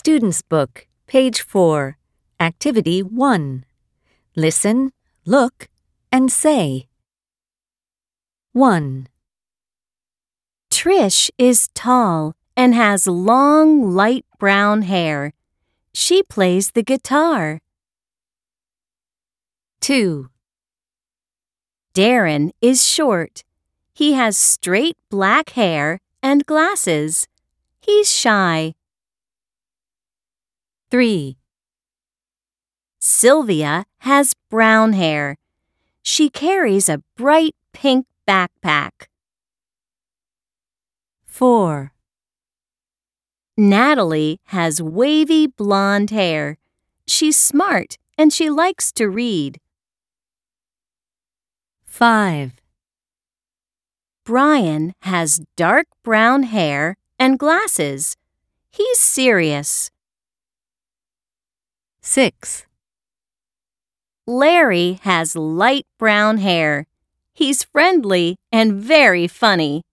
Student's Book, page 4, Activity 1. Listen, look, and say. 1. Trish is tall and has long, light brown hair. She plays the guitar. 2. Darren is short. He has straight black hair and glasses. He's shy. 3. Sylvia has brown hair. She carries a bright pink backpack. 4. Natalie has wavy blonde hair. She's smart and she likes to read. 5. Brian has dark brown hair and glasses. He's serious. 6. Larry has light brown hair. He's friendly and very funny.